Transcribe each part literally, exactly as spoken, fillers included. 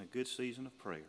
good season of prayer.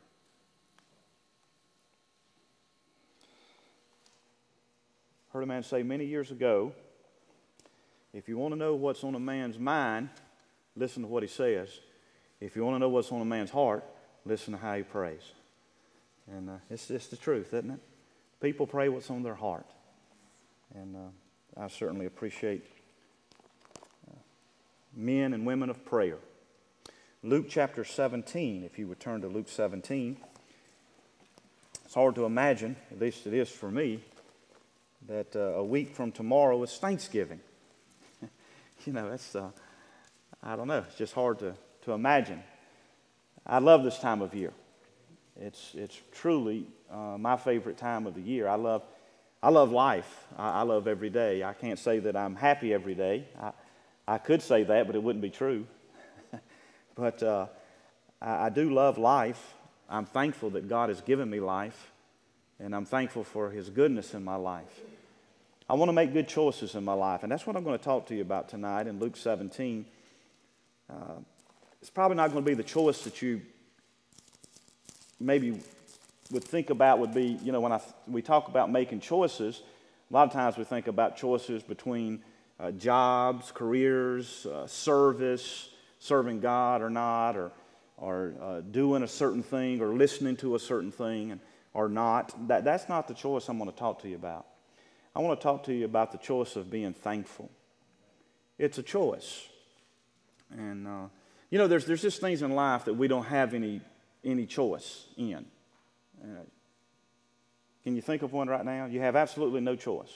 Heard a man say many years ago, if you want to know what's on a man's mind, listen to what he says. If you want to know what's on a man's heart, listen to how he prays. And uh, it's just the truth, isn't it? People pray what's on their heart. And uh, I certainly appreciate uh, men and women of prayer. Luke chapter seventeen, if you would turn to Luke seventeen. It's hard to imagine, at least it is for me, that uh, a week from tomorrow is Thanksgiving. you know, that's, uh, I don't know, it's just hard to, to imagine. I love this time of year. It's it's truly uh, my favorite time of the year. I love I love life. I, I love every day. I can't say that I'm happy every day. I, I could say that, but it wouldn't be true. But uh, I, I do love life. I'm thankful that God has given me life, and I'm thankful for His goodness in my life. I want to make good choices in my life, and that's what I'm going to talk to you about tonight in Luke seventeen. Uh, it's probably not going to be the choice that you maybe would think about would be, you know, when I we talk about making choices, a lot of times we think about choices between uh, jobs, careers, uh, service, serving God or not, or or uh, doing a certain thing, or listening to a certain thing, and, or not. That that's not the choice I'm going to talk to you about. I want to talk to you about the choice of being thankful. It's a choice, and uh, you know, there's there's just things in life that we don't have any any choice in. Uh, can you think of one right now? You have absolutely no choice.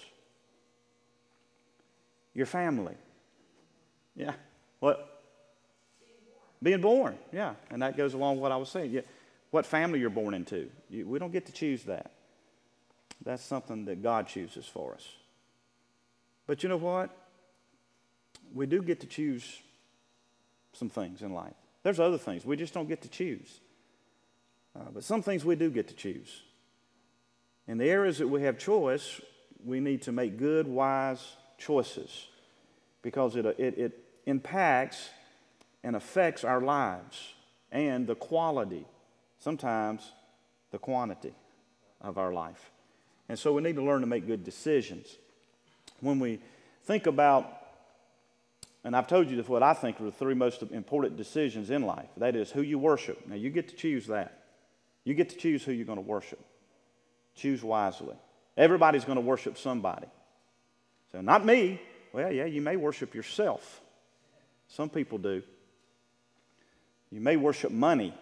Your family. Yeah. What? Being born. Being born. Yeah. And that goes along with what I was saying. Yeah. What family you're born into. You, we don't get to choose that. That's something that God chooses for us. But you know what? We do get to choose some things in life. There's other things we just don't get to choose. Uh, but some things we do get to choose. In the areas that we have choice, we need to make good, wise choices, because it, it, it impacts and affects our lives and the quality, sometimes the quantity of our life. And so we need to learn to make good decisions. When we think about, and I've told you what I think are the three most important decisions in life. That is who you worship. Now you get to choose that. You get to choose who you're going to worship. Choose wisely. Everybody's going to worship somebody. So not me. Well, yeah, you may worship yourself. Some people do. You may worship money,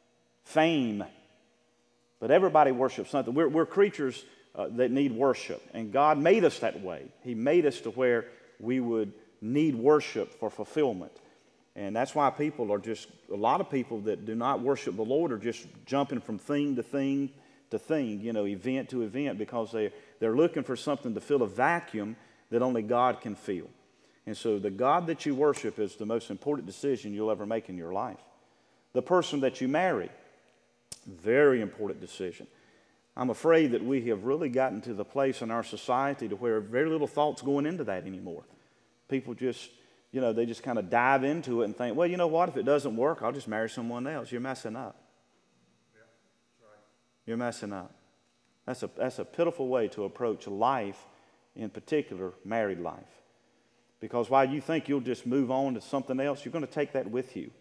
fame, but everybody worships something. We're, we're creatures uh, that need worship, and God made us that way. He made us to where we would need worship for fulfillment. And that's why people are just, a lot of people that do not worship the Lord are just jumping from thing to thing to thing, you know, event to event, because they, they're looking for something to fill a vacuum that only God can fill. And so the God that you worship is the most important decision you'll ever make in your life. The person that you marry, very important decision. I'm afraid that we have really gotten to the place in our society to where very little thought's going into that anymore. People just... You know, they just kind of dive into it and think, well, you know what, if it doesn't work, I'll just marry someone else. You're messing up. Yeah, that's right. You're messing up. That's a, that's a pitiful way to approach life, in particular, married life. Because while you think you'll just move on to something else, you're going to take that with you.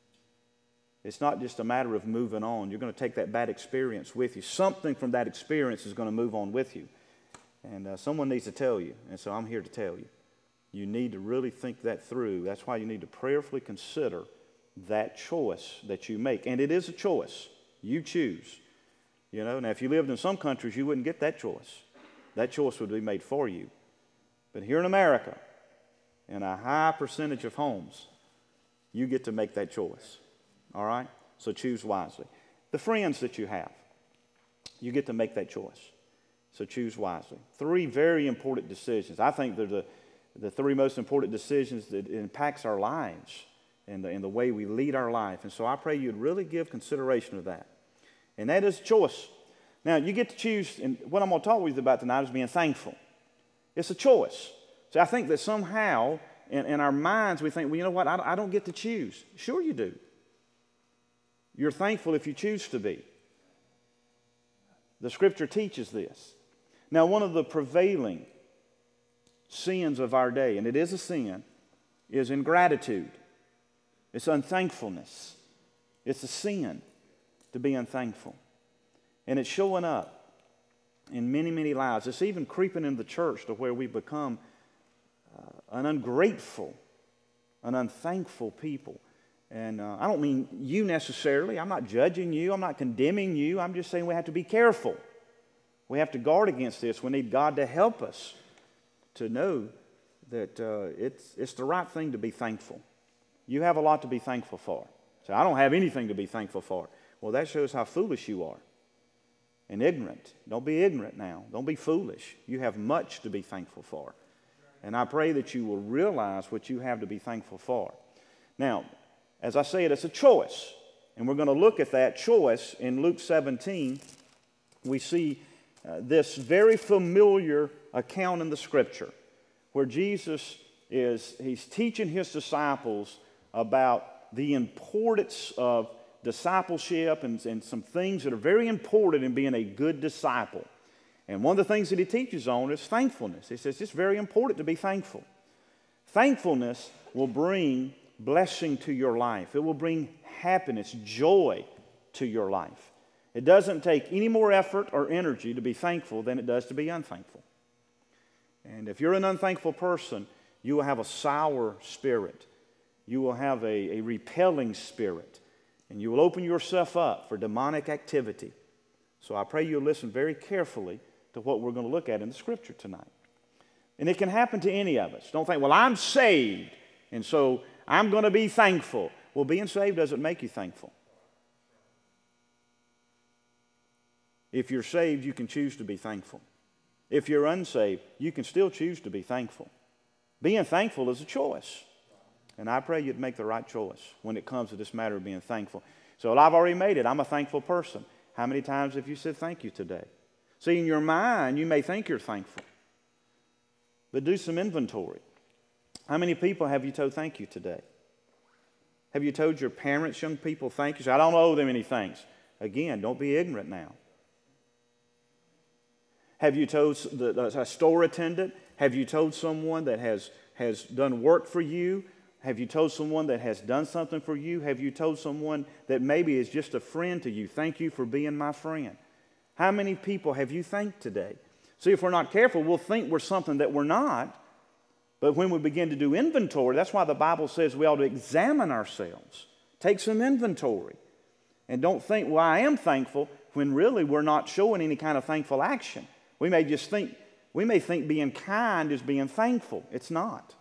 It's not just a matter of moving on. You're going to take that bad experience with you. Something from that experience is going to move on with you. And uh, someone needs to tell you, and so I'm here to tell you. You need to really think that through. That's why you need to prayerfully consider that choice that you make. And it is a choice. You choose. You know, now if you lived in some countries, you wouldn't get that choice. That choice would be made for you. But here in America, in a high percentage of homes, you get to make that choice. All right? So choose wisely. The friends that you have, you get to make that choice. So choose wisely. Three very important decisions. I think they're the The three most important decisions that impacts our lives and the, and the way we lead our life. And so I pray you'd really give consideration to that. And that is choice. Now, you get to choose, and what I'm going to talk with you about tonight is being thankful. It's a choice. So I think that somehow in, in our minds we think, well, you know what, I, I don't get to choose. Sure you do. You're thankful if you choose to be. The Scripture teaches this. Now, one of the prevailing sins of our day, and it is a sin, is ingratitude. It's unthankfulness. It's a sin to be unthankful. And it's showing up in many, many lives. It's even creeping in the church to where we become uh, an ungrateful, an unthankful people. And uh, I don't mean you necessarily. I'm not judging you. I'm not condemning you. I'm just saying we have to be careful. We have to guard against this. We need God to help us to know that uh, it's, it's the right thing to be thankful. You have a lot to be thankful for. So I don't have anything to be thankful for. Well, that shows how foolish you are and ignorant. Don't be ignorant now. Don't be foolish. You have much to be thankful for. And I pray that you will realize what you have to be thankful for. Now, as I said, it's a choice. And we're going to look at that choice in Luke seventeen. We see uh, this very familiar account in the Scripture where Jesus is, he's teaching his disciples about the importance of discipleship and, and some things that are very important in being a good disciple. And one of the things that he teaches on is thankfulness. He says it's very important to be thankful. Thankfulness will bring blessing to your life. It will bring happiness, joy to your life. It doesn't take any more effort or energy to be thankful than it does to be unthankful. And if you're an unthankful person, you will have a sour spirit. You will have a, a repelling spirit. And you will open yourself up for demonic activity. So I pray you'll listen very carefully to what we're going to look at in the Scripture tonight. And it can happen to any of us. Don't think, well, I'm saved, and so I'm going to be thankful. Well, being saved doesn't make you thankful. If you're saved, you can choose to be thankful. If you're unsaved, you can still choose to be thankful. Being thankful is a choice. And I pray you'd make the right choice when it comes to this matter of being thankful. So, well, I've already made it. I'm a thankful person. How many times have you said thank you today? See, in your mind, you may think you're thankful. But do some inventory. How many people have you told thank you today? Have you told your parents, young people, thank you? So I don't owe them any thanks. Again, don't be ignorant now. Have you told the, the, a store attendant? Have you told someone that has, has done work for you? Have you told someone that has done something for you? Have you told someone that maybe is just a friend to you, thank you for being my friend? How many people have you thanked today? See, if we're not careful, we'll think we're something that we're not. But when we begin to do inventory, that's why the Bible says we ought to examine ourselves. Take some inventory. And don't think, well, I am thankful, when really we're not showing any kind of thankful action. We may just think, we may think being kind is being thankful. It's not.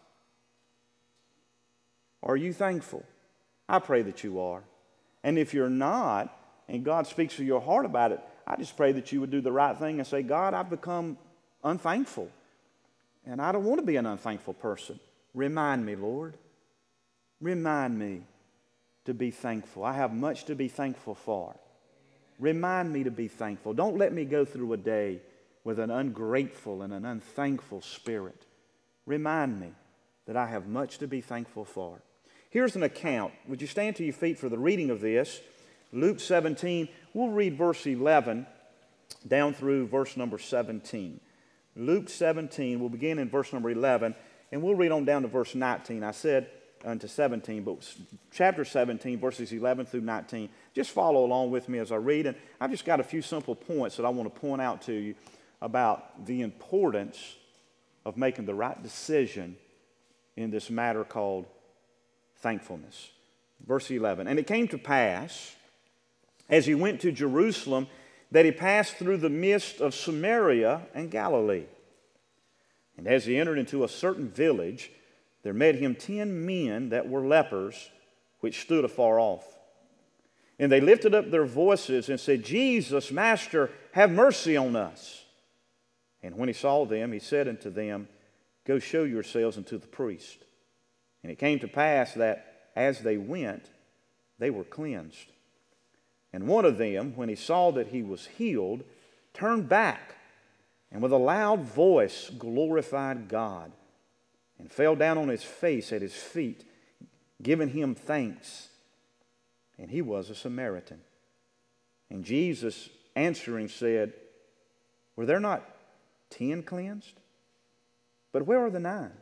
Are you thankful? I pray that you are. And if you're not, and God speaks to your heart about it, I just pray that you would do the right thing and say, God, I've become unthankful. And I don't want to be an unthankful person. Remind me, Lord. Remind me to be thankful. I have much to be thankful for. Remind me to be thankful. Don't let me go through a day with an ungrateful and an unthankful spirit. Remind me that I have much to be thankful for. Here's an account. Would you stand to your feet for the reading of this? Luke seventeen. We'll read verse eleven down through verse number seventeen. Luke seventeen, we'll begin in verse number eleven, and we'll read on down to verse nineteen. I said unto seventeen, but chapter seventeen, verses eleven through nineteen. Just follow along with me as I read, and I've just got a few simple points that I want to point out to you about the importance of making the right decision in this matter called thankfulness. Verse eleven, and it came to pass, as he went to Jerusalem, that he passed through the midst of Samaria and Galilee. And as he entered into a certain village, there met him ten men that were lepers, which stood afar off. And they lifted up their voices and said, Jesus, Master, have mercy on us. And when he saw them, he said unto them, Go show yourselves unto the priest. And it came to pass that as they went, they were cleansed. And one of them, when he saw that he was healed, turned back, and with a loud voice glorified God, and fell down on his face at his feet, giving him thanks. and he was a Samaritan. And Jesus answering said, were there not ten cleansed? But where are the nine?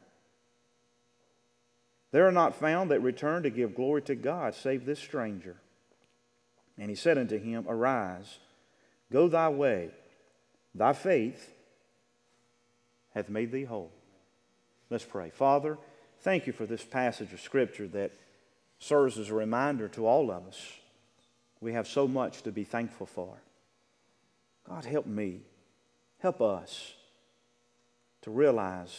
There are not found that return to give glory to God, save this stranger. And he said unto him, arise, go thy way, thy faith hath made thee whole. Let's pray. Father, thank you for this passage of Scripture that serves as a reminder to all of us. We have so much to be thankful for. God, help me, help us to realize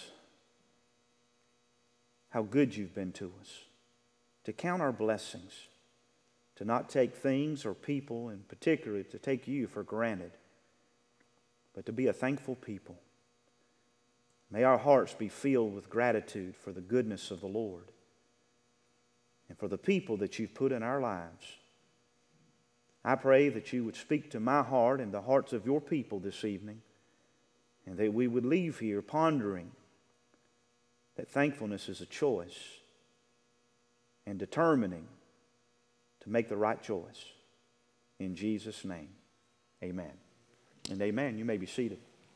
how good you've been to us, to count our blessings, to not take things or people, and particularly to take you for granted, but to be a thankful people. May our hearts be filled with gratitude for the goodness of the Lord and for the people that you've put in our lives. I pray that you would speak to my heart and the hearts of your people this evening, and that we would leave here pondering that thankfulness is a choice and determining to make the right choice. In Jesus' name, amen. And amen. You may be seated.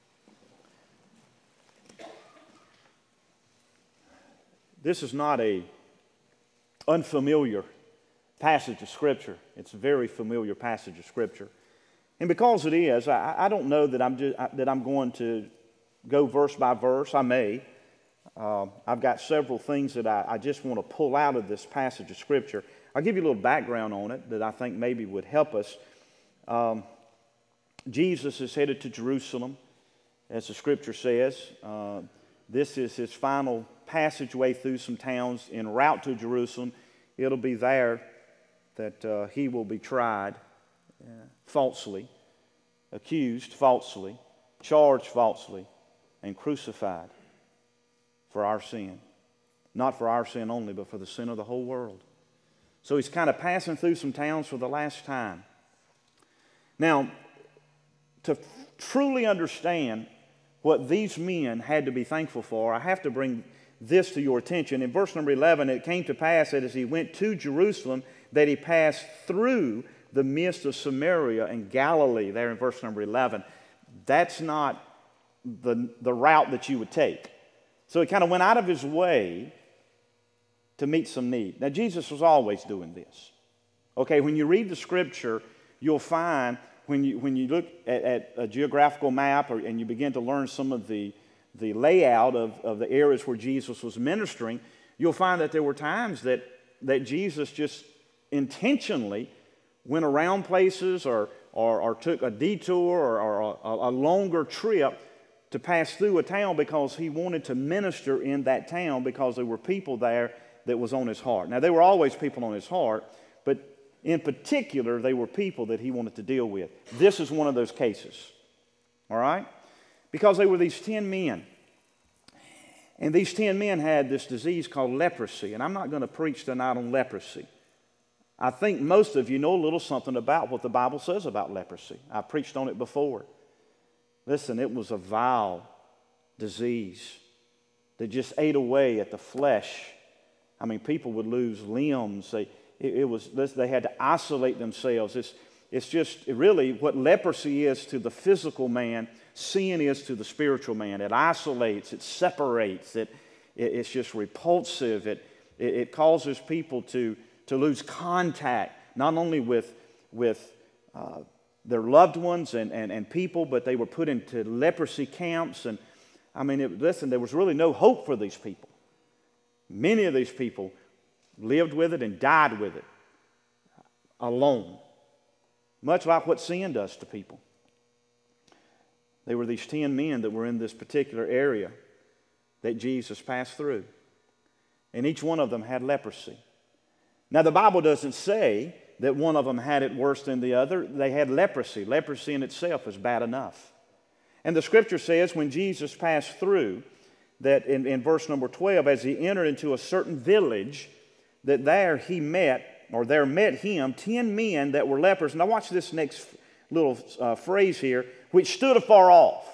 This is not a unfamiliar passage of Scripture. It's a very familiar passage of Scripture. And because it is, I, I don't know that I'm, just, that I'm going to go verse by verse. I may. Uh, I've got several things that I, I just want to pull out of this passage of Scripture. I'll give you a little background on it that I think maybe would help us. Um, Jesus is headed to Jerusalem, as the Scripture says. Uh, this is his final passageway through some towns en route to Jerusalem. It'll be there that uh, he will be tried uh, falsely, accused falsely, charged falsely, and crucified for our sin. Not for our sin only, but for the sin of the whole world. So he's kind of passing through some towns for the last time. Now, to f- truly understand what these men had to be thankful for, I have to bring this to your attention. In verse number eleven, it came to pass that as he went to Jerusalem, that he passed through the midst of Samaria and Galilee, there in verse number eleven. That's not the, the route that you would take. So he kind of went out of his way to meet some need. Now, Jesus was always doing this. Okay, when you read the Scripture, you'll find when you when you look at, at a geographical map or, and you begin to learn some of the, the layout of, of the areas where Jesus was ministering, you'll find that there were times that, that Jesus just intentionally went around places or, or, or took a detour or, or a, a longer trip to pass through a town because he wanted to minister in that town because there were people there that was on his heart. Now, there were always people on his heart, but in particular, they were people that he wanted to deal with. This is one of those cases, all right? Because they were these ten men. And these ten men had this disease called leprosy. And I'm not going to preach tonight on leprosy. I think most of you know a little something about what the Bible says about leprosy. I preached on it before. Listen, it was a vile disease that just ate away at the flesh. I mean, people would lose limbs. They, it, it was, they had to isolate themselves. It's, it's just really what leprosy is to the physical man, sin is to the spiritual man. It isolates, it separates, it, it, it's just repulsive. It, it, it causes people to, to lose contact, not only with, with uh, their loved ones and, and, and people, but they were put into leprosy camps. And I mean, it, listen, there was really no hope for these people. Many of these people lived with it and died with it alone, much like what sin does to people. There were these ten men that were in this particular area that Jesus passed through, and each one of them had leprosy. Now, the Bible doesn't say that one of them had it worse than the other. They had leprosy. Leprosy in itself is bad enough. And the Scripture says when Jesus passed through, that in, in verse number twelve, as he entered into a certain village, that there he met, or there met him, ten men that were lepers. Now watch this next little uh, phrase here, which stood afar off.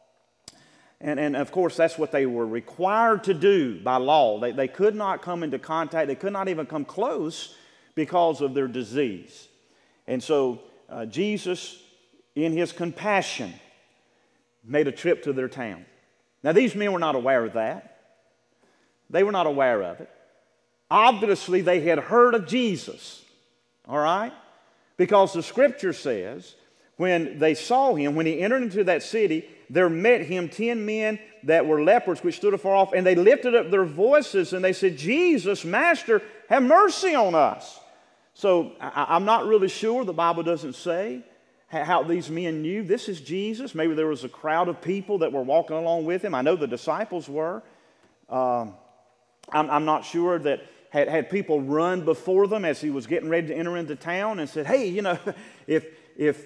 And, and of course, that's what they were required to do by law. They, they could not come into contact. They could not even come close because of their disease. And so uh, Jesus, in his compassion, made a trip to their town. Now, these men were not aware of that. They were not aware of it. Obviously, they had heard of Jesus, all right? Because the Scripture says, when they saw him, when he entered into that city, there met him ten men that were lepers, which stood afar off, and they lifted up their voices, and they said, Jesus, Master, have mercy on us. So I, I'm not really sure. The Bible doesn't say how these men knew this is Jesus. Maybe there was a crowd of people that were walking along with him. I know the disciples were. Um, I'm, I'm not sure that had, had people run before them as he was getting ready to enter into town and said, hey, you know, if, if,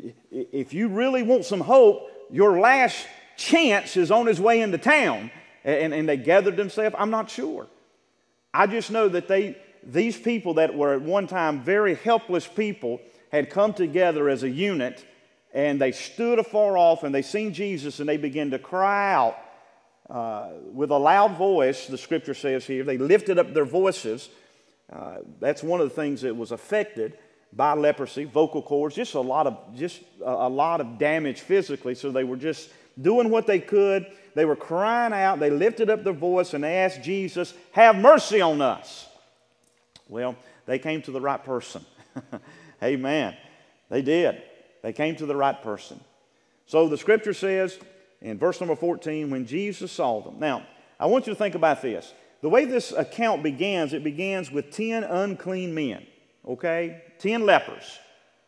if you really want some hope, your last chance is on his way into town. And, and they gathered themselves. I'm not sure. I just know that they, these people that were at one time very helpless people had come together as a unit, and they stood afar off, and they seen Jesus, and they began to cry out uh, with a loud voice, the Scripture says here. They lifted up their voices. Uh, that's one of the things that was affected by leprosy, vocal cords, just a lot of just a, a lot of damage physically. So they were just doing what they could. They were crying out. They lifted up their voice, and they asked Jesus, have mercy on us. Well, they came to the right person. Amen. They did. They came to the right person. So the Scripture says in verse number fourteen, when Jesus saw them. Now, I want you to think about this. The way this account begins, it begins with ten unclean men, okay? Ten lepers.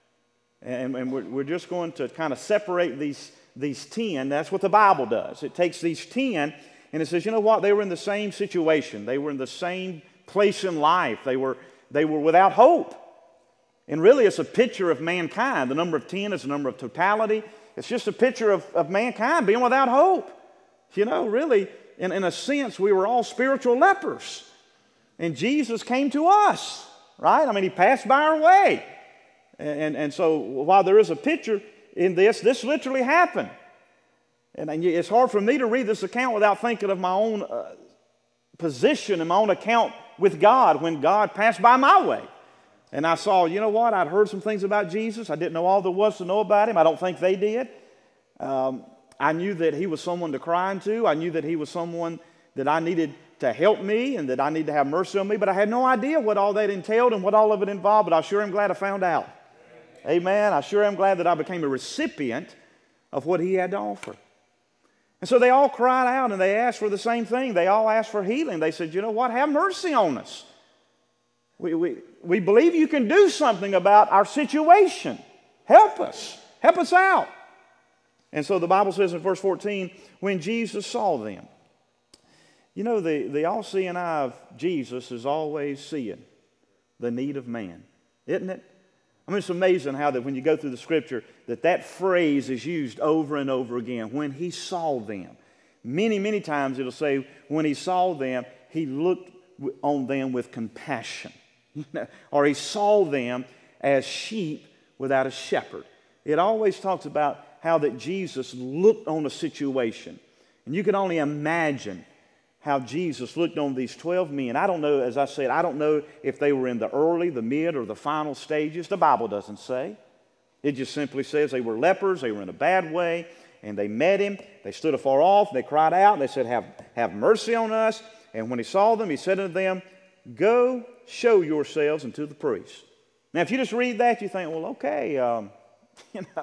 And, and we're, we're just going to kind of separate these, these ten. That's what the Bible does. It takes these ten and it says, you know what? They were in the same situation. They were in the same place in life. They were, they were without hope. And really, it's a picture of mankind. The number of ten is the number of totality. It's just a picture of, of mankind being without hope. You know, really, in, in a sense, we were all spiritual lepers. And Jesus came to us, right? I mean, he passed by our way. And, and so while there is a picture in this, this literally happened. And, and it's hard for me to read this account without thinking of my own uh, position and my own account with God when God passed by my way. And I saw, you know what, I'd heard some things about Jesus. I didn't know all there was to know about him. I don't think they did. Um, I knew that he was someone to cry into. I knew that he was someone that I needed to help me and that I needed to have mercy on me. But I had no idea what all that entailed and what all of it involved. But I sure am glad I found out. Amen. I sure am glad that I became a recipient of what he had to offer. And so they all cried out and they asked for the same thing. They all asked for healing. They said, you know what, have mercy on us. We, we, we believe you can do something about our situation. Help us. Help us out. And so the Bible says in verse fourteen, when Jesus saw them. You know, the, the all-seeing eye of Jesus is always seeing the need of man, isn't it? I mean, it's amazing how that when you go through the Scripture, that that phrase is used over and over again. When he saw them. Many, many times it'll say, when he saw them, he looked on them with compassion. Or he saw them as sheep without a shepherd. It always talks about how that Jesus looked on a situation. And you can only imagine how Jesus looked on these twelve men. I don't know, as I said, I don't know if they were in the early, the mid, or the final stages. The Bible doesn't say. It just simply says they were lepers, they were in a bad way, and they met him. They stood afar off, they cried out, and they said, have, have mercy on us. And when he saw them, he said unto them, go show yourselves unto the priest. Now, if you just read that, you think, well, okay, um, you know,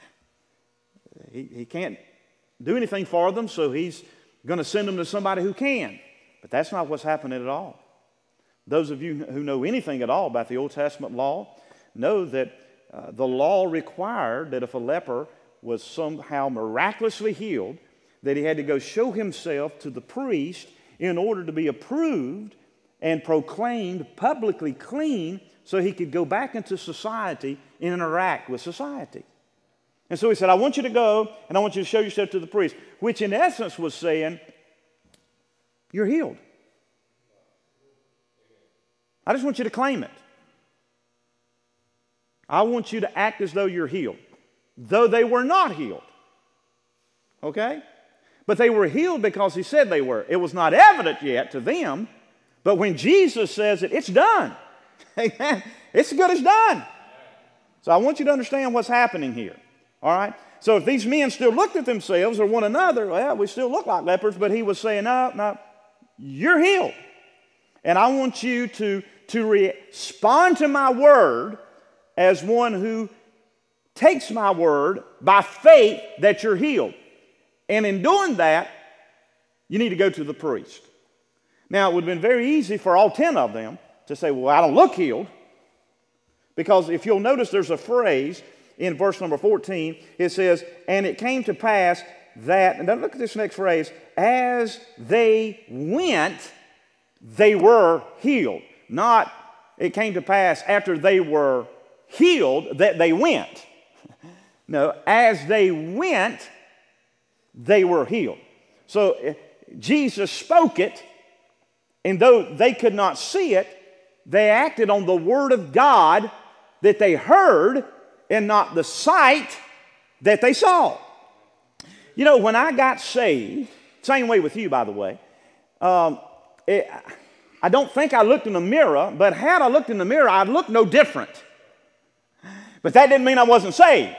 he, he can't do anything for them, so he's going to send them to somebody who can. But that's not what's happening at all. Those of you who know anything at all about the Old Testament law know that uh, the law required that if a leper was somehow miraculously healed, that he had to go show himself to the priest in order to be approved and proclaimed publicly clean so he could go back into society and interact with society. And so he said, I want you to go and I want you to show yourself to the priest, which in essence was saying, you're healed. I just want you to claim it. I want you to act as though you're healed, though they were not healed. Okay? But they were healed because he said they were. It was not evident yet to them. But when Jesus says it, it's done. Amen. It's as good as done. So I want you to understand what's happening here. All right? So if these men still looked at themselves or one another, well, we still look like lepers, but he was saying, no, no, you're healed. And I want you to, to respond to my word as one who takes my word by faith that you're healed. And in doing that, you need to go to the priest. Now, it would have been very easy for all ten of them to say, well, I don't look healed. Because if you'll notice, there's a phrase in verse number fourteen. It says, and it came to pass that, and now look at this next phrase, as they went, they were healed. Not, it came to pass after they were healed that they went. No, as they went, they were healed. So Jesus spoke it, and though they could not see it, they acted on the word of God that they heard and not the sight that they saw. You know, when I got saved, same way with you, by the way, um, it, I don't think I looked in the mirror, but had I looked in the mirror, I'd look no different. But that didn't mean I wasn't saved.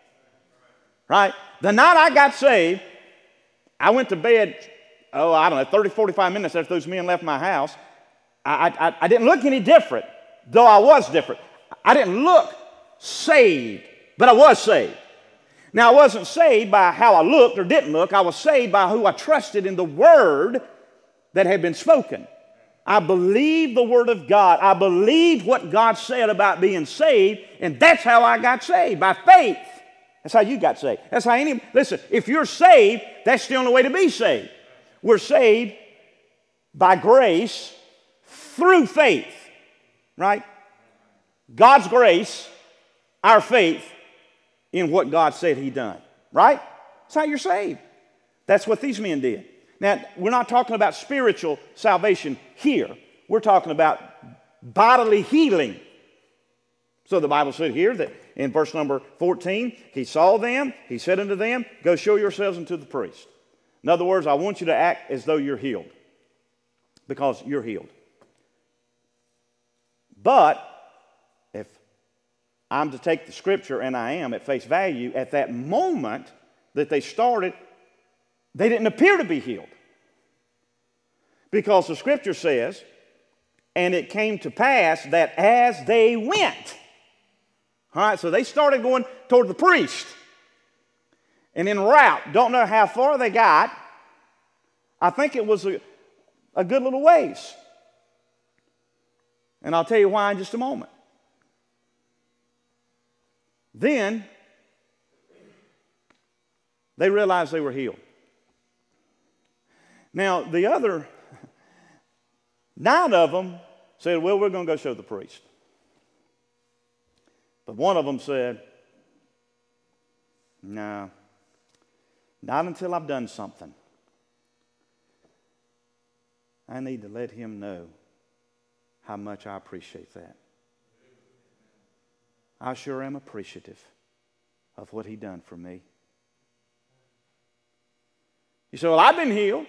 Right? The night I got saved, I went to bed, oh, I don't know, thirty, forty-five minutes after those men left my house. I, I, I didn't look any different, though I was different. I didn't look saved, but I was saved. Now, I wasn't saved by how I looked or didn't look. I was saved by who I trusted in the word that had been spoken. I believed the word of God. I believed what God said about being saved, and that's how I got saved, by faith. That's how you got saved. That's how any, listen, if you're saved, that's the only way to be saved. We're saved by grace through faith, right? God's grace, our faith in what God said He done, right? That's how you're saved. That's what these men did. Now, we're not talking about spiritual salvation here. We're talking about bodily healing. So the Bible said here that in verse number fourteen, he saw them, he said unto them, go show yourselves unto the priest. In other words, I want you to act as though you're healed, because you're healed. But if I'm to take the scripture, and I am at face value, at that moment that they started, they didn't appear to be healed. Because the scripture says, and it came to pass that as they went. All right, so they started going toward the priest. And en route, don't know how far they got. I think it was a, a good little ways. And I'll tell you why in just a moment. Then, they realized they were healed. Now, the other nine of them said, well, we're going to go show the priest. But one of them said, no, not until I've done something. I need to let him know how much I appreciate that. I sure am appreciative of what he done for me. You say, well, I've been healed.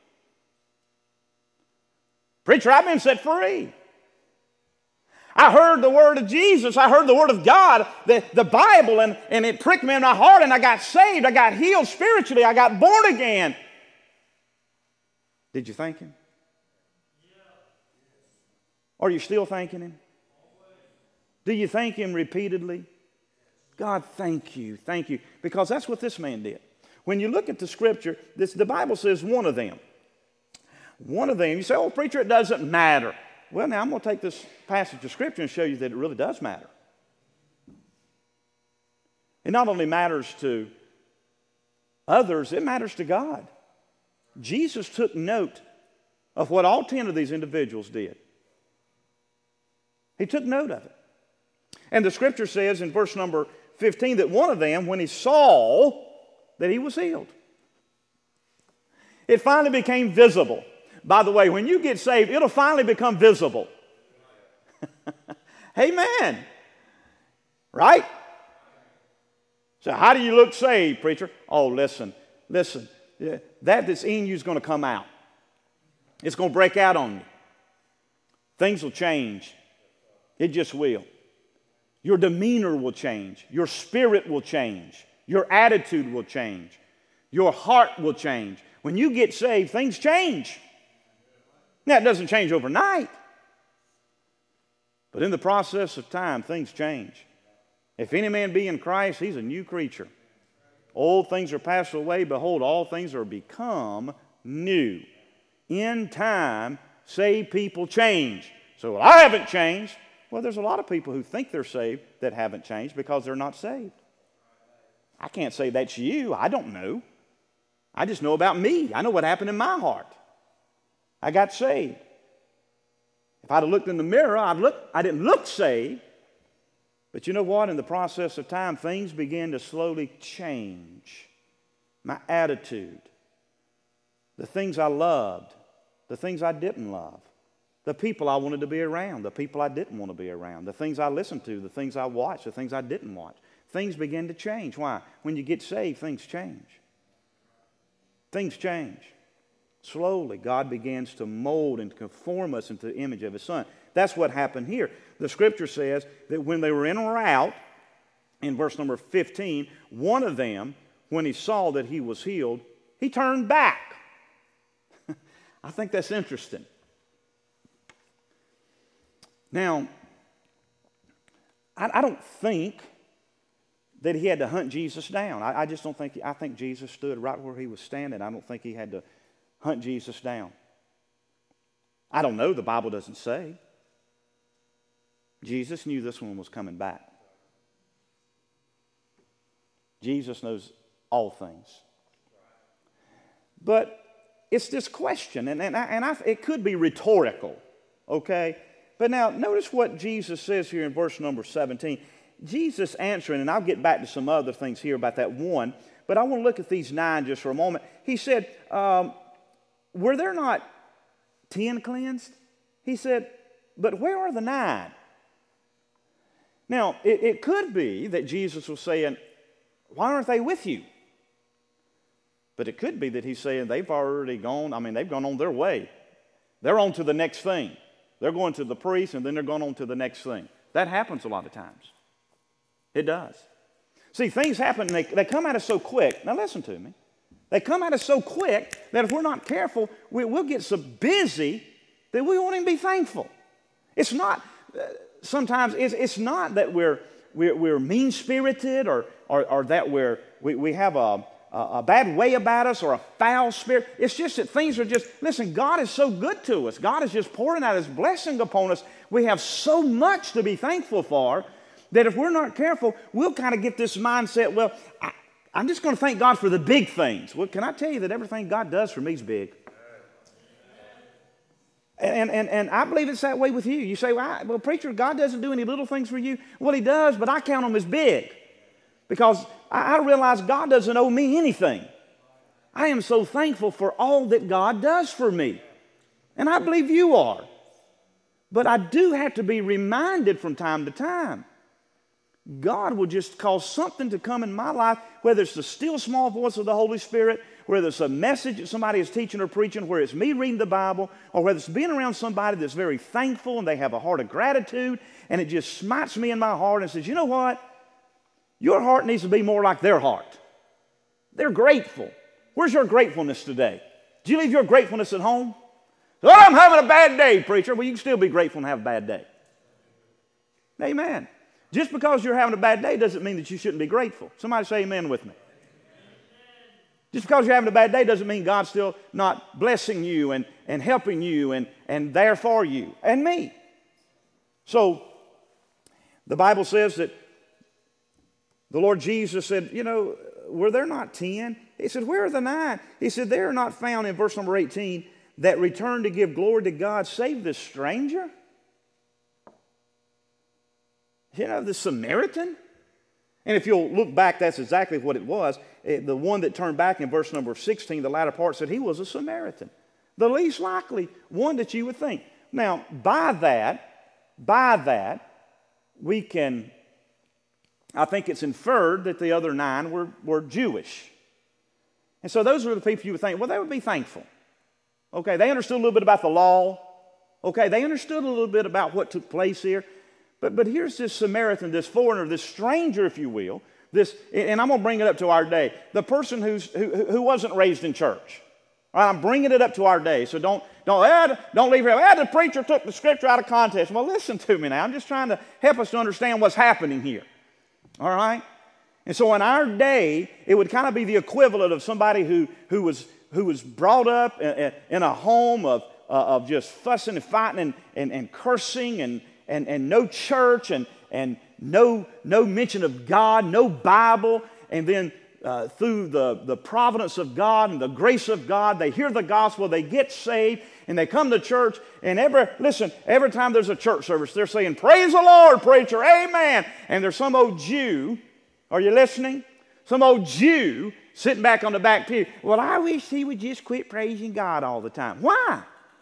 Preacher, I've been set free. I heard the word of Jesus. I heard the word of God, the, the Bible, and, and it pricked me in my heart, and I got saved. I got healed spiritually. I got born again. Did you thank him? Are you still thanking him? Do you thank him repeatedly? God, thank you, thank you. Because that's what this man did. When you look at the scripture, this, the Bible says one of them. One of them, you say, oh, preacher, it doesn't matter. Well, now I'm going to take this passage of scripture and show you that it really does matter. It not only matters to others, it matters to God. Jesus took note of what all ten of these individuals did. He took note of it. And the scripture says in verse number fifteen that one of them, when he saw that he was healed, it finally became visible. By the way, when you get saved, it'll finally become visible. Amen. Right? So how do you look saved, preacher? Oh, listen, listen. That that's in you is going to come out. It's going to break out on you. Things will change. It just will. Your demeanor will change. Your spirit will change. Your attitude will change. Your heart will change. When you get saved, things change. Now, it doesn't change overnight. But in the process of time, things change. If any man be in Christ, he's a new creature. Old things are passed away. Behold, all things are become new. In time, saved people change. So, well, I haven't changed. Well, there's a lot of people who think they're saved that haven't changed because they're not saved. I can't say that's you. I don't know. I just know about me. I know what happened in my heart. I got saved. If I'd have looked in the mirror, I'd look, I didn't look saved. But you know what? In the process of time, things began to slowly change. My attitude, the things I loved, the things I didn't love, the people I wanted to be around, the people I didn't want to be around, the things I listened to, the things I watched, the things I didn't watch. Things began to change. Why? When you get saved, things change. Things change. Slowly, God begins to mold and conform us into the image of His Son. That's what happened here. The Scripture says that when they were en route, in verse number fifteen, one of them, when he saw that he was healed, he turned back. I think that's interesting. Now, I, I don't think that he had to hunt Jesus down. I, I just don't think, I think Jesus stood right where he was standing. I don't think he had to hunt Jesus down. I don't know. The Bible doesn't say. Jesus knew this one was coming back. Jesus knows all things. But it's this question, and, and, I, and I, it could be rhetorical, okay? But now, notice what Jesus says here in verse number seventeen. Jesus answering, and I'll get back to some other things here about that one, but I want to look at these nine just for a moment. He said, um, were there not ten cleansed? He said, but where are the nine? Now, it, it could be that Jesus was saying, why aren't they with you? But it could be that he's saying they've already gone, I mean, they've gone on their way. They're on to the next thing. They're going to the priest, and then they're going on to the next thing. That happens a lot of times. It does. See, things happen, and they, they come at us so quick. Now, listen to me. They come at us so quick that if we're not careful, we, we'll get so busy that we won't even be thankful. It's not, uh, sometimes, it's, it's not that we're, we're, we're mean-spirited or, or, or that we're, we, we have a, a bad way about us or a foul spirit. It's just that things are just, listen, God is so good to us. God is just pouring out His blessing upon us. We have so much to be thankful for that if we're not careful, we'll kind of get this mindset, well, I, I'm just going to thank God for the big things. Well, can I tell you that everything God does for me is big? And, and, and I believe it's that way with you. You say, well, I, well, preacher, God doesn't do any little things for you. Well, He does, but I count them as big. Because I, I realize God doesn't owe me anything. I am so thankful for all that God does for me. And I believe you are. But I do have to be reminded from time to time. God will just cause something to come in my life, whether it's the still small voice of the Holy Spirit, whether it's a message that somebody is teaching or preaching, whether it's me reading the Bible, or whether it's being around somebody that's very thankful and they have a heart of gratitude, and it just smites me in my heart and says, you know what? Your heart needs to be more like their heart. They're grateful. Where's your gratefulness today? Did you leave your gratefulness at home? Oh, I'm having a bad day, preacher. Well, you can still be grateful and have a bad day. Amen. Just because you're having a bad day doesn't mean that you shouldn't be grateful. Somebody say amen with me. Just because you're having a bad day doesn't mean God's still not blessing you and, and helping you and, and there for you and me. So, the Bible says that the Lord Jesus said, you know, were there not ten? He said, where are the nine? He said, they are not found in verse number eighteen that return to give glory to God save this stranger. You know, the Samaritan? And if you'll look back, that's exactly what it was. The one that turned back in verse number sixteen, the latter part said he was a Samaritan. The least likely one that you would think. Now, by that, by that, we can, I think it's inferred that the other nine were, were Jewish. And so those are the people you would think, well, they would be thankful. Okay, they understood a little bit about the law. Okay, they understood a little bit about what took place here. But, but here's this Samaritan, this foreigner, this stranger, if you will, this, and I'm going to bring it up to our day, the person who's, who, who wasn't raised in church. All right, I'm bringing it up to our day, so don't, don't, eh, don't leave here. Eh, the preacher took the scripture out of context. Well, listen to me now. I'm just trying to help us to understand what's happening here. All right? And so in our day, it would kind of be the equivalent of somebody who, who, was, who was brought up in, in a home of, uh, of just fussing and fighting and, and, and cursing and, and, and no church and, and no, no mention of God, no Bible, and then uh, through the, the providence of God and the grace of God, they hear the gospel, they get saved, and they come to church, and every, listen, every time there's a church service, they're saying, praise the Lord, preacher, amen. And there's some old Jew, are you listening? Some old Jew sitting back on the back pew. Well, I wish he would just quit praising God all the time. Why?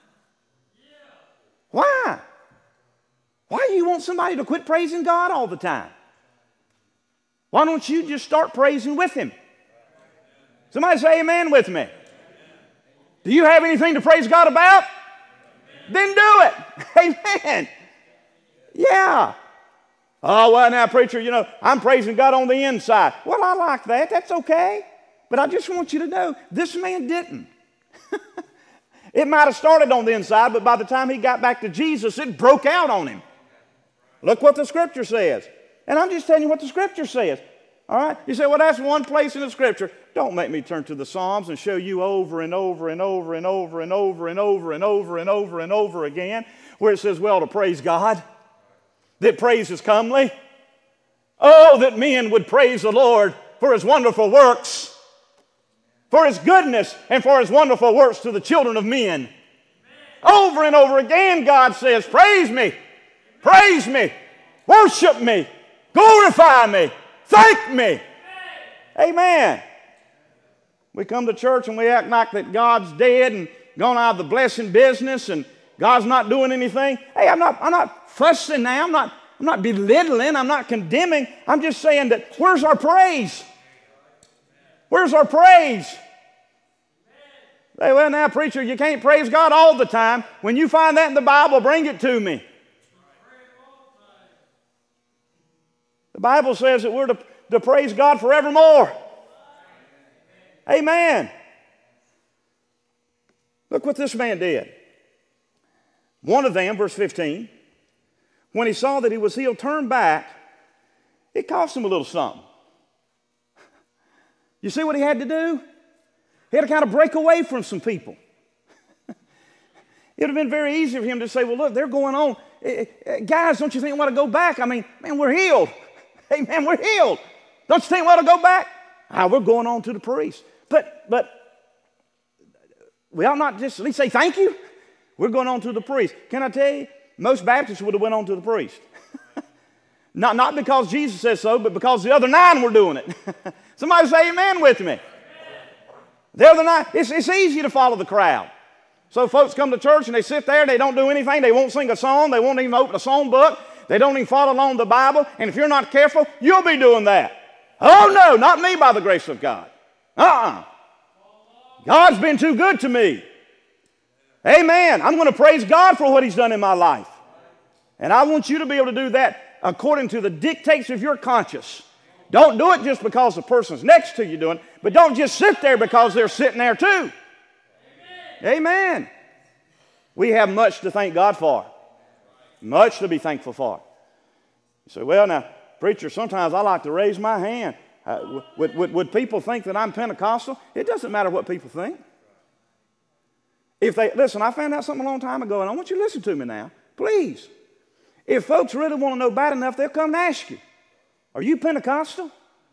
Why? Why do you want somebody to quit praising God all the time? Why don't you just start praising with him? Somebody say amen with me. Do you have anything to praise God about? Then do it. Amen. Yeah. Oh, well, now, preacher, you know, I'm praising God on the inside. Well, I like that. That's okay. But I just want you to know, this man didn't. It might have started on the inside, but by the time he got back to Jesus, it broke out on him. Look what the Scripture says. And I'm just telling you what the Scripture says. All right? You say, well, that's one place in the Scripture. Don't make me turn to the Psalms and show you over and over and over and over and over and over and over and over and over again where it says, well, to praise God, that praise is comely. Oh, that men would praise the Lord for his wonderful works, for his goodness, and for his wonderful works to the children of men. Over and over again, God says, praise me, praise me, worship me, glorify me, thank me. Amen. We come to church and we act like that God's dead and gone out of the blessing business and God's not doing anything. Hey, I'm not, I'm not fussing now. I'm not, I'm not belittling. I'm not condemning. I'm just saying that where's our praise? Where's our praise? Hey, well, now, preacher, you can't praise God all the time. When you find that in the Bible, bring it to me. The Bible says that we're to, to praise God forevermore. Amen. Look what this man did. One of them, verse fifteen, when he saw that he was healed, turned back. It cost him a little something. You see what he had to do? He had to kind of break away from some people. It would have been very easy for him to say, well, look, they're going on. Guys, don't you think we ought to go back? I mean, man, we're healed. Hey, man, we're healed. Don't you think we ought to go back? Ah, we're going on to the priest. But, but we ought not just at least say thank you. We're going on to the priest. Can I tell you, most Baptists would have went on to the priest. not, not because Jesus says so, but because the other nine were doing it. Somebody say amen with me. The other nine, it's, it's easy to follow the crowd. So folks come to church and they sit there, they don't do anything, they won't sing a song, they won't even open a song book, they don't even follow along the Bible, and if you're not careful, you'll be doing that. Oh no, not me by the grace of God. Uh-uh. God's been too good to me. Amen. I'm going to praise God for what he's done in my life. And I want you to be able to do that according to the dictates of your conscience. Don't do it just because the person's next to you doing it, but don't just sit there because they're sitting there too. Amen. Amen. We have much to thank God for. Much to be thankful for. You say, well, now, preacher, sometimes I like to raise my hand. Uh, would, would, would people think that I'm Pentecostal? It doesn't matter what people think. If they, listen, I found out something a long time ago, and I want you to listen to me now. Please. If folks really want to know bad enough, they'll come and ask you, are you Pentecostal?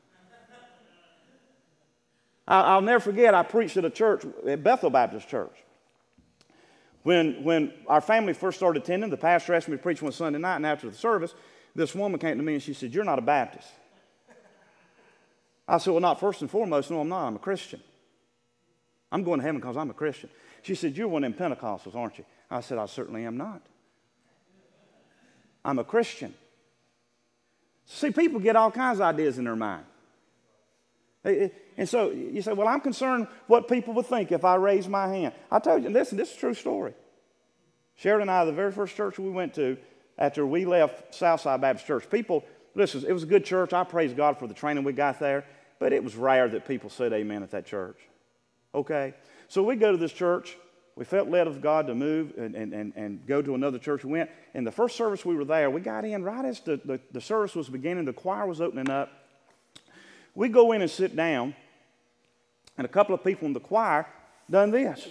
I, I'll never forget, I preached at a church, at Bethel Baptist Church. When, when our family first started attending, the pastor asked me to preach one Sunday night, and after the service, this woman came to me and she said, you're not a Baptist. I said, well, not first and foremost. No, I'm not. I'm a Christian. I'm going to heaven because I'm a Christian. She said, you're one of them Pentecostals, aren't you? I said, I certainly am not. I'm a Christian. See, people get all kinds of ideas in their mind. And so you say, well, I'm concerned what people would think if I raise my hand. I told you, listen, this is a true story. Sharon and I, the very first church we went to, after we left Southside Baptist Church. People, listen, it was a good church. I praise God for the training we got there, but it was rare that people said amen at that church. Okay? So we go to this church. We felt led of God to move and, and, and, and go to another church. We went, and the first service we were there, we got in right as the, the, the service was beginning, the choir was opening up. We go in and sit down, and a couple of people in the choir done this.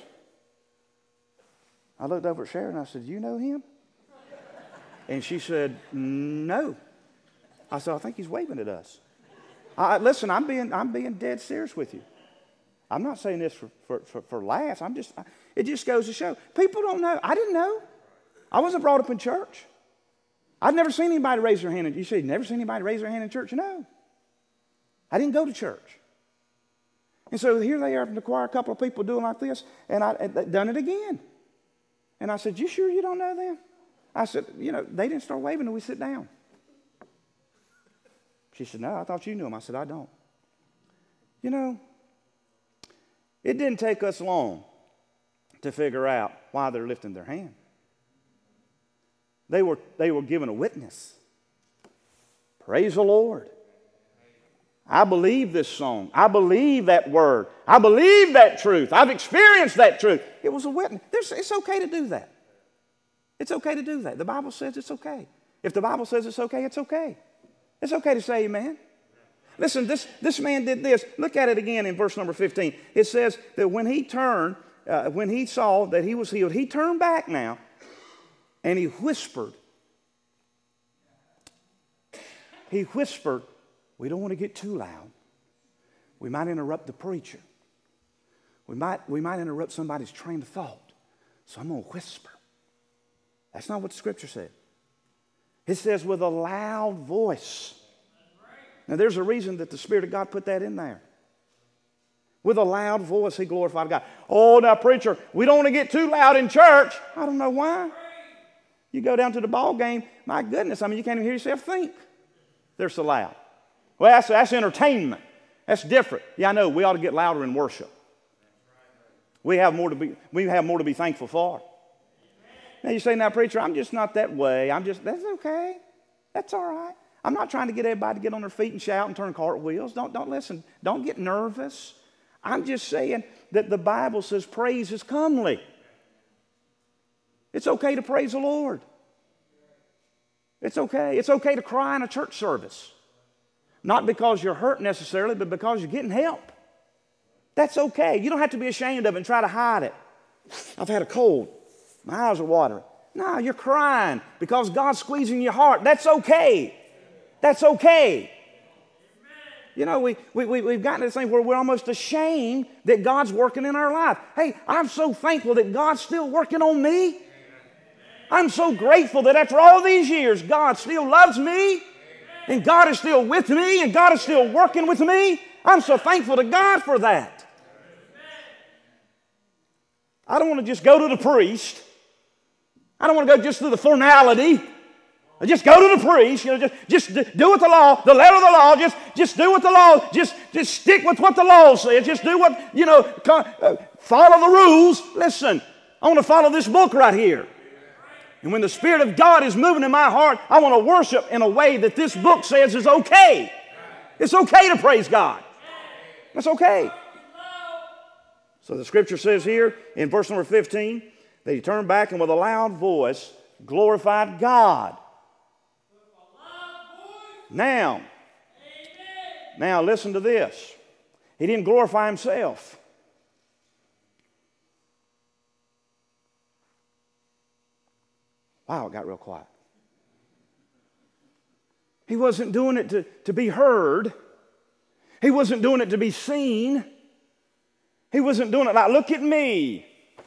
I looked over at Sharon and I said, "You know him?" And she said, "No." I said, "I think he's waving at us." I, listen, I'm being, I'm being dead serious with you. I'm not saying this for, for, for, for laughs. I'm just, it just goes to show. People don't know. I didn't know. I wasn't brought up in church. I've never seen anybody raise their hand. In, you say, never seen anybody raise their hand in church? No. I didn't go to church. And so here they are in the choir, a couple of people doing like this, and I had done it again. And I said, "You sure you don't know them?" I said, "You know, they didn't start waving until we sit down." She said, "No, I thought you knew them." I said, "I don't." You know, it didn't take us long to figure out why they're lifting their hand. They were, they were given a witness. Praise the Lord. I believe this song. I believe that word. I believe that truth. I've experienced that truth. It was a witness. There's, it's okay to do that. It's okay to do that. The Bible says it's okay. If the Bible says it's okay, it's okay. It's okay to say amen. Listen, this, this man did this. Look at it again in verse number fifteen. It says that when he turned, uh, when he saw that he was healed, he turned back now and he whispered. He whispered, "We don't want to get too loud. We might interrupt the preacher. We might, we might interrupt somebody's train of thought. So I'm going to whisper." That's not what the scripture said. It says with a loud voice. Now there's a reason that the Spirit of God put that in there. With a loud voice, he glorified God. "Oh, now preacher, we don't want to get too loud in church." I don't know why. You go down to the ball game, my goodness, I mean, you can't even hear yourself think. They're so loud. Well, that's, that's entertainment. That's different. Yeah, I know. We ought to get louder in worship. We have more to be, we have more to be thankful for. Now you say, "Now preacher, I'm just not that way. I'm just," that's okay. That's all right. I'm not trying to get everybody to get on their feet and shout and turn cartwheels. Don't, don't listen. Don't get nervous. I'm just saying that the Bible says praise is comely. It's okay to praise the Lord. It's okay. It's okay to cry in a church service. Not because you're hurt necessarily, but because you're getting help. That's okay. You don't have to be ashamed of it and try to hide it. "I've had a cold. My eyes are watering." No, you're crying because God's squeezing your heart. That's okay. That's okay. You know, we, we, we, we've gotten to the thing where we're almost ashamed that God's working in our life. Hey, I'm so thankful that God's still working on me. I'm so grateful that after all these years, God still loves me, and God is still with me, and God is still working with me. I'm so thankful to God for that. I don't want to just go to the priest. I don't want to go just through the formality. Just go to the priest, you know, just, just do what the law, the letter of the law, just, just do what the law, just, just stick with what the law says. Just do what, you know, uh, follow the rules. Listen, I want to follow this book right here. And when the Spirit of God is moving in my heart, I want to worship in a way that this book says is okay. It's okay to praise God. That's okay. So the scripture says here in verse number fifteen that he turned back and with a loud voice glorified God. Now, now listen to this. He didn't glorify himself. Wow, it got real quiet. He wasn't doing it to, to be heard. He wasn't doing it to be seen. He wasn't doing it like, "Look at me."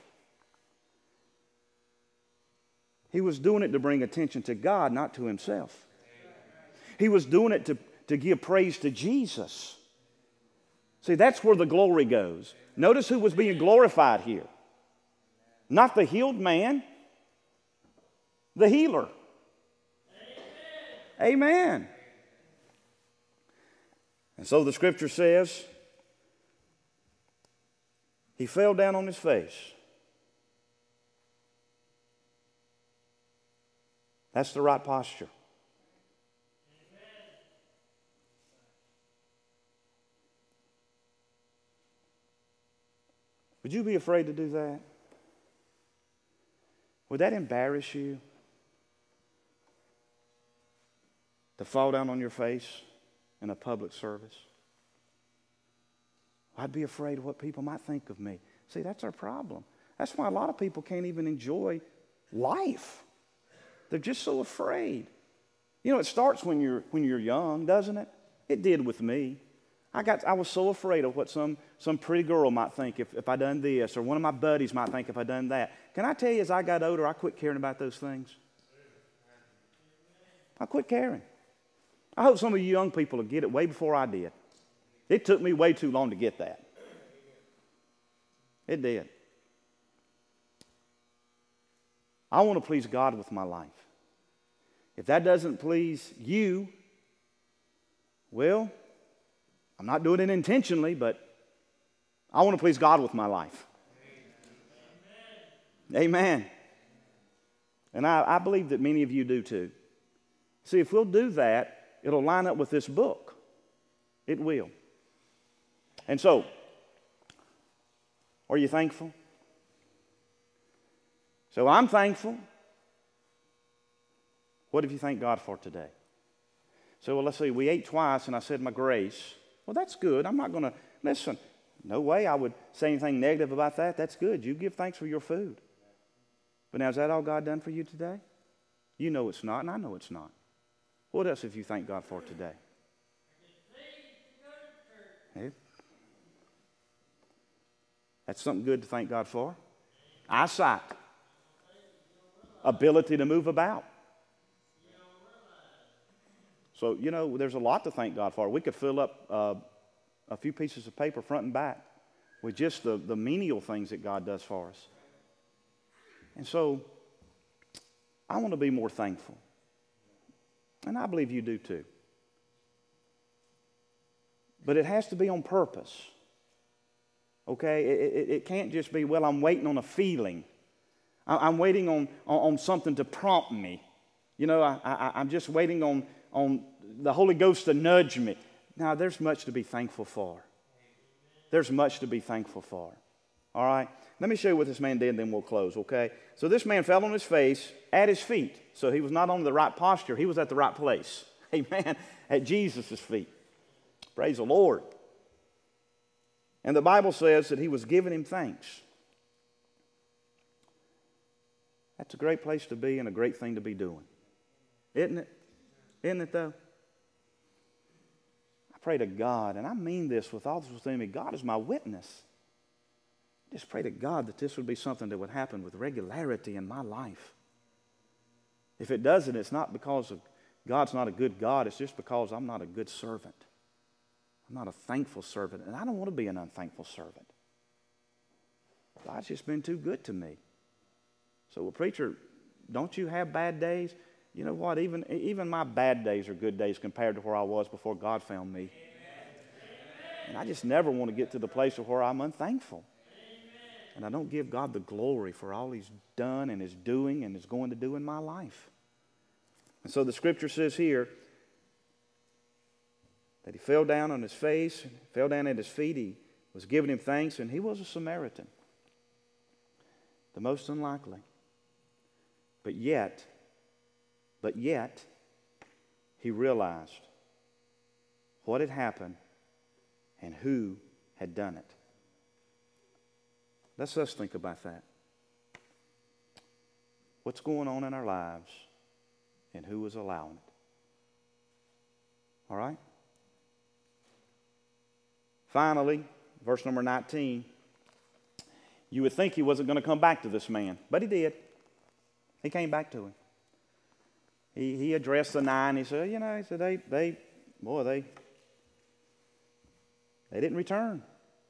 He was doing it to bring attention to God, not to himself. He was doing it to, to give praise to Jesus. See, that's where the glory goes. Notice who was being glorified here. Not the healed man, the healer. Amen. Amen. And so the scripture says, he fell down on his face. That's the right posture. Would you be afraid to do that? Would that embarrass you? To fall down on your face in a public service? I'd be afraid of what people might think of me. See, that's our problem. That's why a lot of people can't even enjoy life. They're just so afraid. You know, it starts when you're when you're young, doesn't it? It did with me. I got I was so afraid of what some, some pretty girl might think if, if I done this, or one of my buddies might think if I done that. Can I tell you, as I got older, I quit caring about those things. I quit caring. I hope some of you young people will get it way before I did. It took me way too long to get that. It did. I want to please God with my life. If that doesn't please you, well, I'm not doing it intentionally, but I want to please God with my life. Amen. Amen. And I, I believe that many of you do too. See, if we'll do that, it'll line up with this book. It will. And so, are you thankful? So I'm thankful. What have you thanked God for today? So, well, let's see, we ate twice and I said my grace. Well, that's good. I'm not going to, listen, no way I would say anything negative about that. That's good. You give thanks for your food. But now, is that all God done for you today? You know it's not, and I know it's not. What else have you thanked God for today? Hey. That's something good to thank God for. Eyesight. Ability to move about. So, you know, there's a lot to thank God for. We could fill up uh, a few pieces of paper front and back with just the, the menial things that God does for us. And so, I want to be more thankful. And I believe you do too. But it has to be on purpose. Okay? It, it, it can't just be, well, I'm waiting on a feeling. I'm waiting on, on, on something to prompt me. You know, I, I, I'm just waiting on, on the Holy Ghost to nudge me. Now, there's much to be thankful for. There's much to be thankful for. All right? Let me show you what this man did, and then we'll close, okay? So this man fell on his face at his feet. So he was not on the right posture. He was at the right place. Amen. At Jesus' feet. Praise the Lord. And the Bible says that he was giving him thanks. That's a great place to be and a great thing to be doing. Isn't it? Isn't it though? I pray to God, and I mean this with all this within me. God is my witness. Just pray to God that this would be something that would happen with regularity in my life. If it doesn't, it's not because of God's not a good God. It's just because I'm not a good servant. I'm not a thankful servant, and I don't want to be an unthankful servant. God's just been too good to me. So, well, preacher, don't you have bad days? You know what? Even, even my bad days are good days compared to where I was before God found me. Amen. And I just never want to get to the place of where I'm unthankful. Amen. And I don't give God the glory for all He's done and is doing and is going to do in my life. And so the Scripture says here that he fell down on his face, fell down at his feet. He was giving him thanks, and he was a Samaritan. The most unlikely. But yet, but yet, he realized what had happened and who had done it. Let's us think about that. What's going on in our lives and who is allowing it. All right? Finally, verse number nineteen. You would think he wasn't going to come back to this man, but he did. He came back to him. He, he addressed the nine. He said, you know, he said, they, they, boy, they, they didn't return.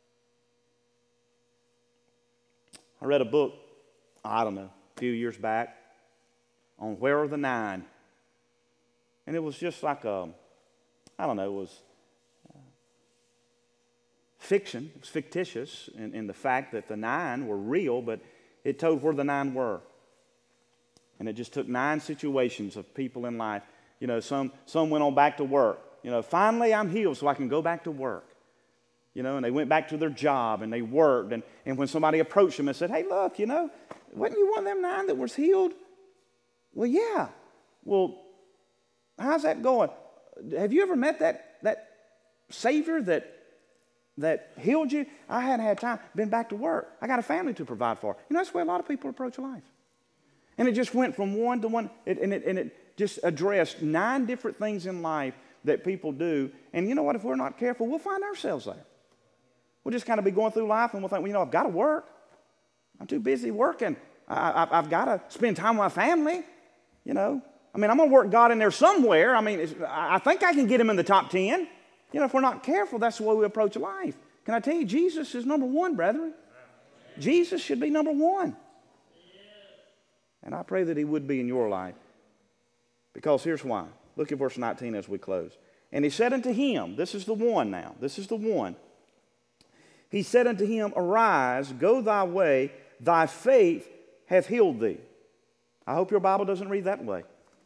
I read a book, I don't know, a few years back on Where Are the Nine? And it was just like a, I don't know, it was uh, fiction. It was fictitious in, in the fact that the nine were real, but it told where the nine were. And it just took nine situations of people in life. You know, some, some went on back to work. You know, finally I'm healed so I can go back to work. You know, and they went back to their job and they worked. And, and when somebody approached them and said, hey, look, you know, wasn't you one of them nine that was healed? Well, yeah. Well, how's that going? Have you ever met that, that Savior that, that healed you? I hadn't had time. Been back to work. I got a family to provide for. You know, that's the way a lot of people approach life. And it just went from one to one. It, and, it, and it just addressed nine different things in life that people do. And you know what? If we're not careful, we'll find ourselves there. We'll just kind of be going through life and we'll think, well, you know, I've got to work. I'm too busy working. I, I, I've got to spend time with my family. You know, I mean, I'm going to work God in there somewhere. I mean, it's, I think I can get him in the top ten. You know, if we're not careful, that's the way we approach life. Can I tell you, Jesus is number one, brethren. Jesus should be number one. And I pray that he would be in your life. Because here's why. Look at verse nineteen as we close. And he said unto him, this is the one now. This is the one. He said unto him, arise, go thy way, thy faith hath healed thee. I hope your Bible doesn't read that way.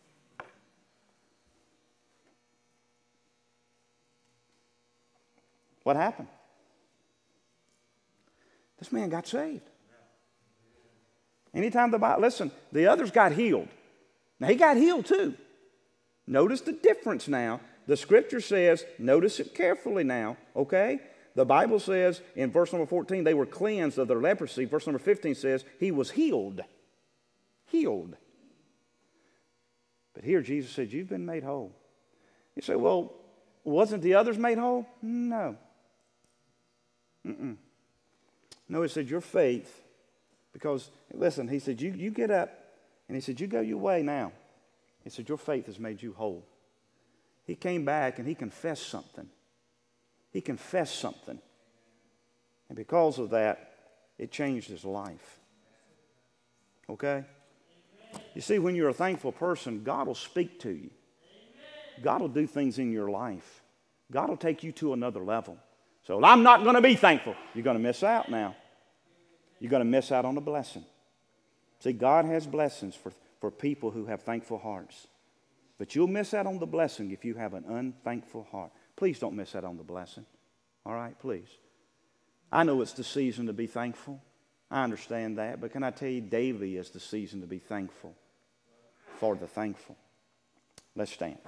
What happened? This man got saved. Anytime the Bible, listen, the others got healed. Now, he got healed too. Notice the difference now. The scripture says, notice it carefully now, okay? The Bible says in verse number fourteen, they were cleansed of their leprosy. Verse number fifteen says, he was healed. Healed. But here Jesus said, you've been made whole. You say, well, wasn't the others made whole? No. Mm-mm. No, he said, your faith, because, listen, he said, you, you get up, and he said, you go your way now. He said, your faith has made you whole. He came back and he confessed something. He confessed something. And because of that, it changed his life. Okay? You see, when you're a thankful person, God will speak to you. God will do things in your life. God will take you to another level. So I'm not going to be thankful. You're going to miss out now. You're going to miss out on the blessing. See, God has blessings for, for people who have thankful hearts. But you'll miss out on the blessing if you have an unthankful heart. Please don't miss out on the blessing. All right, please. I know it's the season to be thankful. I understand that. But can I tell you, daily is the season to be thankful for the thankful. Let's stand.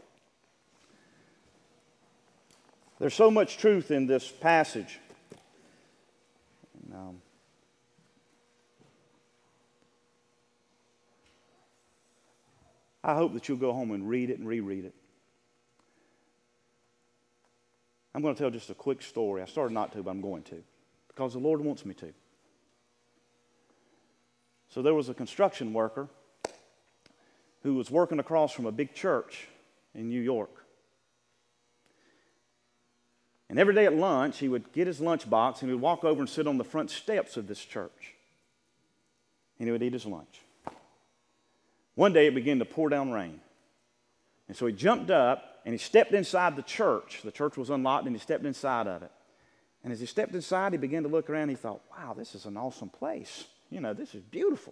There's so much truth in this passage. And, um, I hope that you'll go home and read it and reread it. I'm going to tell just a quick story. I started not to, but I'm going to, because the Lord wants me to. So there was a construction worker who was working across from a big church in New York. And every day at lunch, he would get his lunchbox and he would walk over and sit on the front steps of this church. And he would eat his lunch. One day it began to pour down rain. And so he jumped up and he stepped inside the church. The church was unlocked and he stepped inside of it. And as he stepped inside, he began to look around and he thought, wow, this is an awesome place. You know, this is beautiful.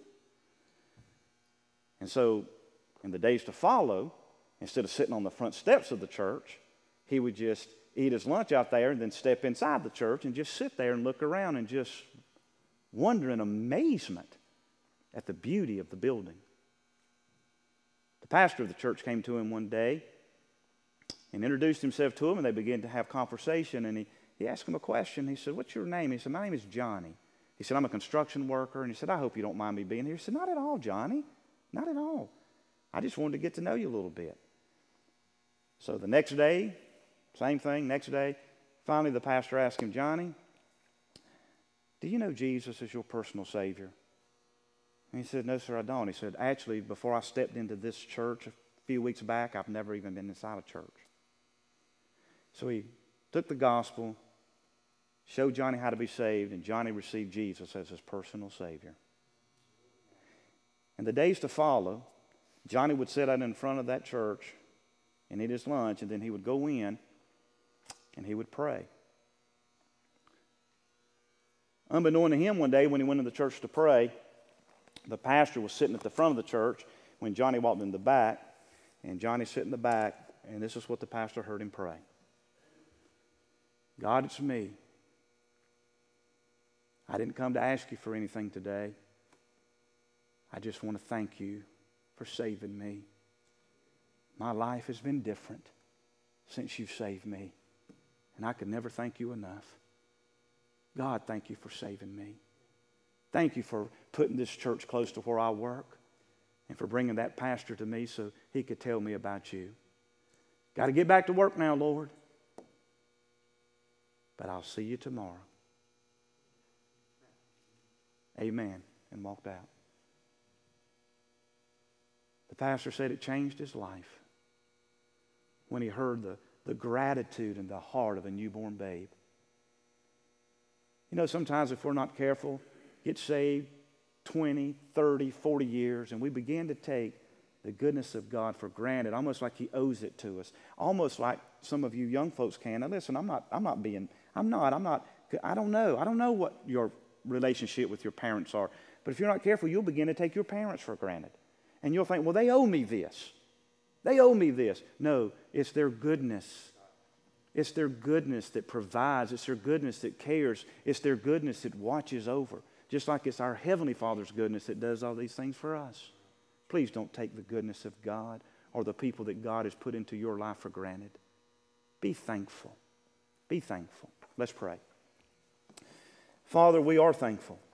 And so in the days to follow, instead of sitting on the front steps of the church, he would just eat his lunch out there and then step inside the church and just sit there and look around and just wonder in amazement at the beauty of the building. The pastor of the church came to him one day and introduced himself to him, and they began to have conversation, and he, he asked him a question. He said, what's your name? He said, my name is Johnny. He said, I'm a construction worker. And he said, I hope you don't mind me being here. He said, not at all, Johnny. Not at all. I just wanted to get to know you a little bit. So the next day, same thing, next day, finally the pastor asked him, Johnny, do you know Jesus as your personal Savior? And he said, no, sir, I don't. He said, actually, before I stepped into this church a few weeks back, I've never even been inside a church. So he took the gospel, showed Johnny how to be saved, and Johnny received Jesus as his personal Savior. In the days to follow, Johnny would sit out in front of that church and eat his lunch, and then he would go in and he would pray. Unbeknown to him, one day when he went into the church to pray, the pastor was sitting at the front of the church, when Johnny walked in the back, and Johnny sat in the back, and this is what the pastor heard him pray. God, it's me. I didn't come to ask you for anything today. I just want to thank you for saving me. My life has been different since you've saved me, and I could never thank you enough. God, thank you for saving me. Thank you for putting this church close to where I work and for bringing that pastor to me so he could tell me about you. Got to get back to work now, Lord. But I'll see you tomorrow. Amen. And walked out. The pastor said it changed his life when he heard the, the gratitude in the heart of a newborn babe. You know, sometimes if we're not careful, get saved twenty, thirty, forty years, and we begin to take the goodness of God for granted, almost like he owes it to us. Almost like some of you young folks can. Now listen, I'm not, I'm not being, I'm not, I'm not, I don't know. I don't know what your relationship with your parents are. But if you're not careful, you'll begin to take your parents for granted. And you'll think, well, they owe me this. They owe me this. No, it's their goodness. It's their goodness that provides. It's their goodness that cares. It's their goodness that watches over. Just like it's our Heavenly Father's goodness that does all these things for us. Please don't take the goodness of God or the people that God has put into your life for granted. Be thankful. Be thankful. Let's pray. Father, we are thankful.